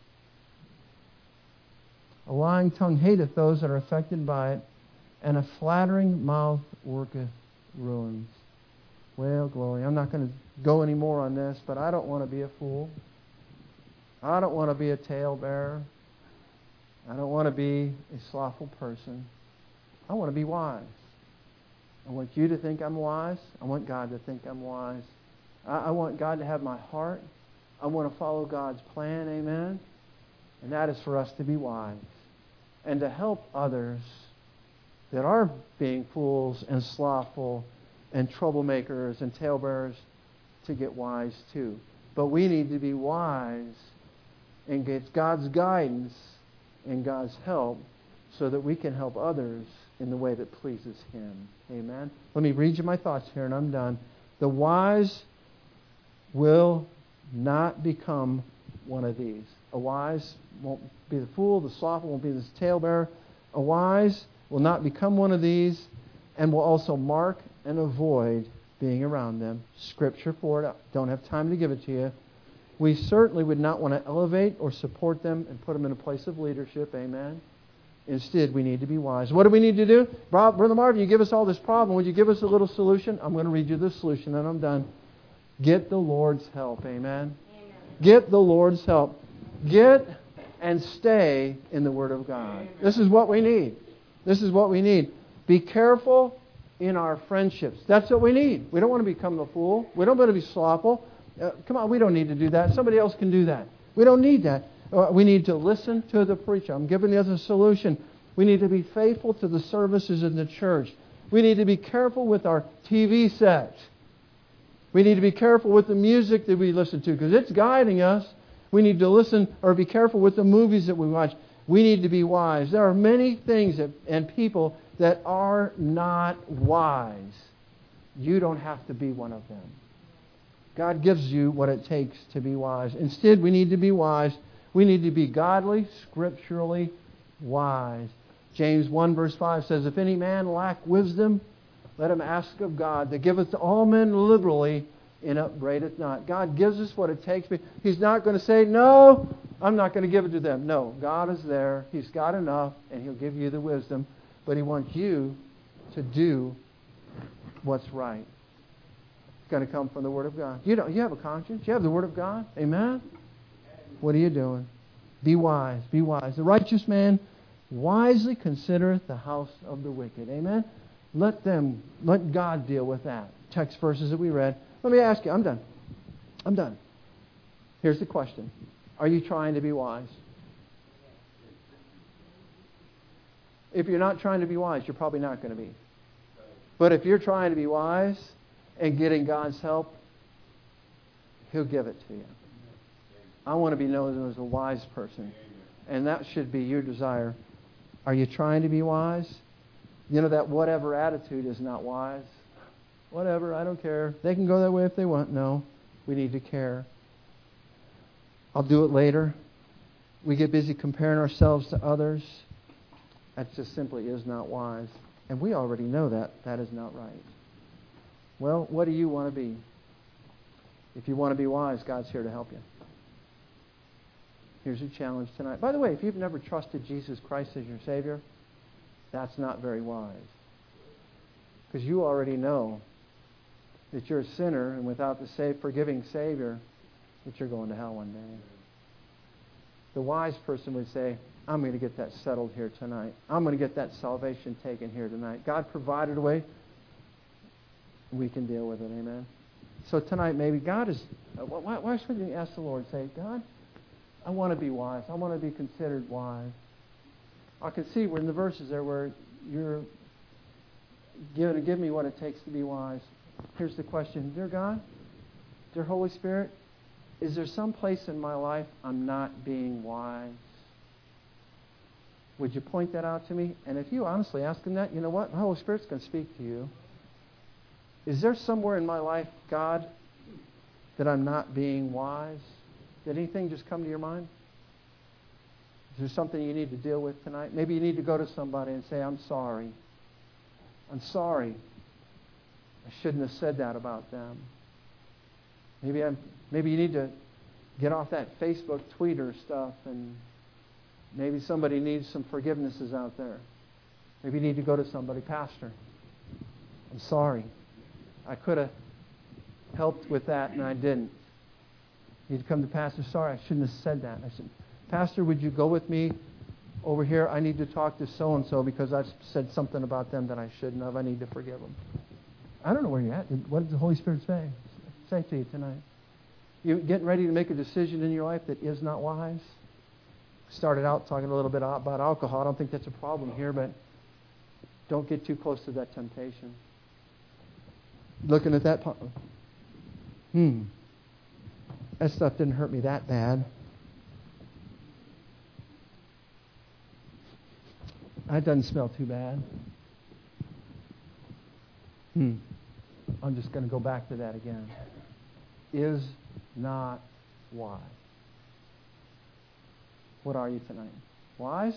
A lying tongue hateth those that are affected by it, and a flattering mouth worketh ruins. Well, glory. I'm not going to go any more on this, but I don't want to be a fool. I don't want to be a talebearer. I don't want to be a slothful person. I want to be wise. I want you to think I'm wise. I want God to think I'm wise. I, I want God to have my heart. I want to follow God's plan. Amen. And that is for us to be wise and to help others that are being fools and slothful and troublemakers and talebearers to get wise too. But we need to be wise and get God's guidance and God's help so that we can help others in the way that pleases Him. Amen. Let me read you my thoughts here and I'm done. The wise will not become one of these. A wise won't be the fool. The slothful won't be this talebearer. A wise will not become one of these and will also mark and avoid being around them. Scripture for it. Don't have time to give it to you. We certainly would not want to elevate or support them and put them in a place of leadership. Amen. Instead, we need to be wise. What do we need to do? Brother Marvin, you give us all this problem. Would you give us a little solution? I'm going to read you the solution and I'm done. Get the Lord's help. Amen. Amen. Get the Lord's help. Get and stay in the Word of God. This is what we need. This is what we need. Be careful in our friendships. That's what we need. We don't want to become a fool. We don't want to be slothful. Uh, come on, we don't need to do that. Somebody else can do that. We don't need that. Uh, we need to listen to the preacher. I'm giving you the solution. We need to be faithful to the services in the church. We need to be careful with our T V set. We need to be careful with the music that we listen to because it's guiding us. We need to listen or be careful with the movies that we watch. We need to be wise. There are many things that, and people that are not wise. You don't have to be one of them. God gives you what it takes to be wise. Instead, we need to be wise. We need to be godly, scripturally wise. James one verse five says, if any man lack wisdom, let him ask of God, that giveth to all men liberally and upbraideth not. God gives us what it takes. He's not going to say, no, I'm not going to give it to them. No, God is there. He's got enough, and He'll give you the wisdom. But He wants you to do what's right. It's going to come from the Word of God. You don't, you have a conscience. You have the Word of God. Amen? What are you doing? Be wise. Be wise. The righteous man wisely considereth the house of the wicked. Amen? Let them, let God deal with that. Text verses that we read. Let me ask you. I'm done. I'm done. Here's the question. Are you trying to be wise? If you're not trying to be wise, you're probably not going to be. But if you're trying to be wise and getting God's help, He'll give it to you. I want to be known as a wise person. And that should be your desire. Are you trying to be wise? You know, that whatever attitude is not wise. Whatever, I don't care. They can go that way if they want. No, we need to care. I'll do it later. We get busy comparing ourselves to others. That just simply is not wise. And we already know that. That is not right. Well, what do you want to be? If you want to be wise, God's here to help you. Here's your challenge tonight. By the way, if you've never trusted Jesus Christ as your Savior, that's not very wise. Because you already know that you're a sinner, and without the save, forgiving Savior, that you're going to hell one day. The wise person would say, I'm going to get that settled here tonight. I'm going to get that salvation taken here tonight. God provided a way. We can deal with it. Amen. So tonight, maybe God is... Why, why should you ask the Lord, say, God, I want to be wise. I want to be considered wise. I can see we're in the verses there where you're going to give me what it takes to be wise. Here's the question. Dear God, dear Holy Spirit, is there some place in my life I'm not being wise? Would you point that out to me? And if you honestly ask Him that, you know what? The Holy Spirit's going to speak to you. Is there somewhere in my life, God, that I'm not being wise? Did anything just come to your mind? Is there something you need to deal with tonight? Maybe you need to go to somebody and say, I'm sorry. I'm sorry. I shouldn't have said that about them. Maybe I'm, maybe you need to get off that Facebook tweeter stuff, and maybe somebody needs some forgivenesses out there. Maybe you need to go to somebody, Pastor, I'm sorry. I could have helped with that and I didn't. You need to come to Pastor, sorry, I shouldn't have said that. I said, Pastor, would you go with me over here? I need to talk to so-and-so because I've said something about them that I shouldn't have. I need to forgive them. I don't know where you're at. What did the Holy Spirit say? Say to you tonight. You getting ready to make a decision in your life that is not wise? Started out talking a little bit about alcohol. I don't think that's a problem here, but don't get too close to that temptation. Looking at that, hmm, that stuff didn't hurt me that bad. That doesn't smell too bad. Hmm. I'm just going to go back to that again. Is not wise. What are you tonight? Wise?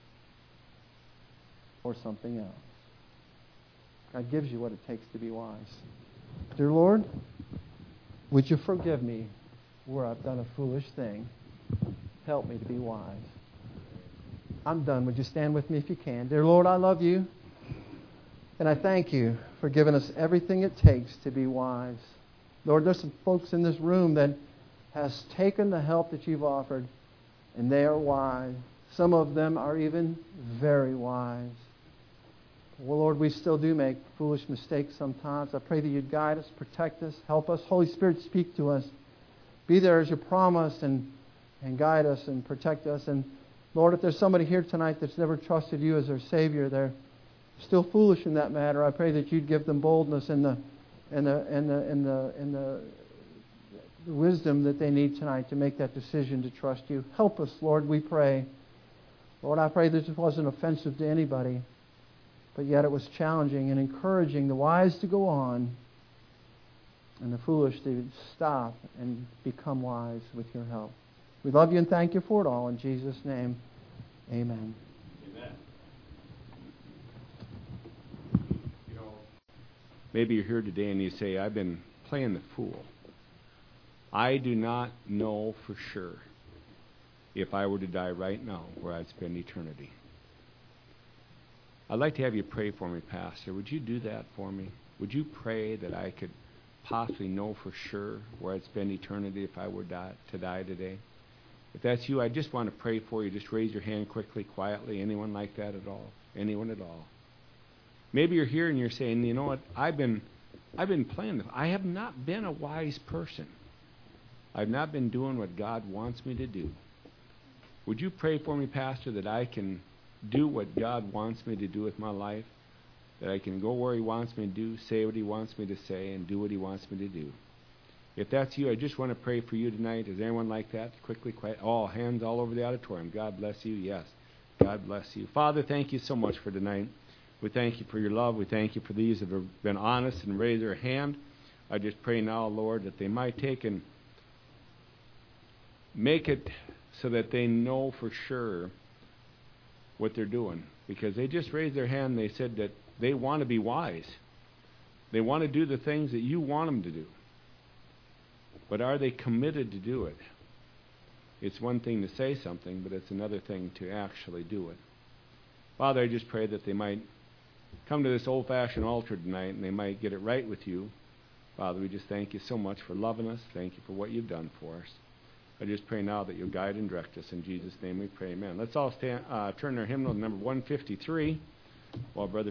Or something else? God gives you what it takes to be wise. Dear Lord, would you forgive me where I've done a foolish thing? Help me to be wise. I'm done. Would you stand with me if you can? Dear Lord, I love you. And I thank you for giving us everything it takes to be wise. Lord, there's some folks in this room that has taken the help that you've offered, and they are wise. Some of them are even very wise. Well, Lord, we still do make foolish mistakes sometimes. I pray that you'd guide us, protect us, help us. Holy Spirit, speak to us. Be there as you promised, and, and guide us and protect us. And Lord, if there's somebody here tonight that's never trusted you as their Savior, they're still foolish in that matter. I pray that you'd give them boldness and the and the and the and the and the, the wisdom that they need tonight to make that decision to trust you. Help us, Lord, we pray. Lord, I pray that this wasn't offensive to anybody, but yet it was challenging and encouraging the wise to go on and the foolish to stop and become wise with your help. We love you and thank you for it all. In Jesus' name, amen. Amen. You know, maybe you're here today and you say, I've been playing the fool. I do not know for sure if I were to die right now where I'd spend eternity. I'd like to have you pray for me, Pastor. Would you do that for me? Would you pray that I could possibly know for sure where I'd spend eternity if I were die, to die today? If that's you, I just want to pray for you. Just raise your hand quickly, quietly. Anyone like that at all? Anyone at all? Maybe you're here and you're saying, you know what? I've been, I've been playing. I have not been a wise person. I've not been doing what God wants me to do. Would you pray for me, Pastor, that I can do what God wants me to do with my life? That I can go where He wants me to do, say what He wants me to say, and do what He wants me to do. If that's you, I just want to pray for you tonight. Is anyone like that? Quickly, quiet. All hands all over the auditorium. God bless you. Yes. God bless you. Father, thank you so much for tonight. We thank you for your love. We thank you for these that have been honest and raised their hand. I just pray now, Lord, that they might take and make it so that they know for sure what they're doing. Because they just raised their hand and they said that they want to be wise. They want to do the things that you want them to do. But are they committed to do it? It's one thing to say something, but it's another thing to actually do it. Father, I just pray that they might come to this old-fashioned altar tonight and they might get it right with you. Father, we just thank you so much for loving us. Thank you for what you've done for us. I just pray now that you'll guide and direct us. In Jesus' name we pray, amen. Let's all stand, uh, turn our hymnal to number one fifty-three while Brother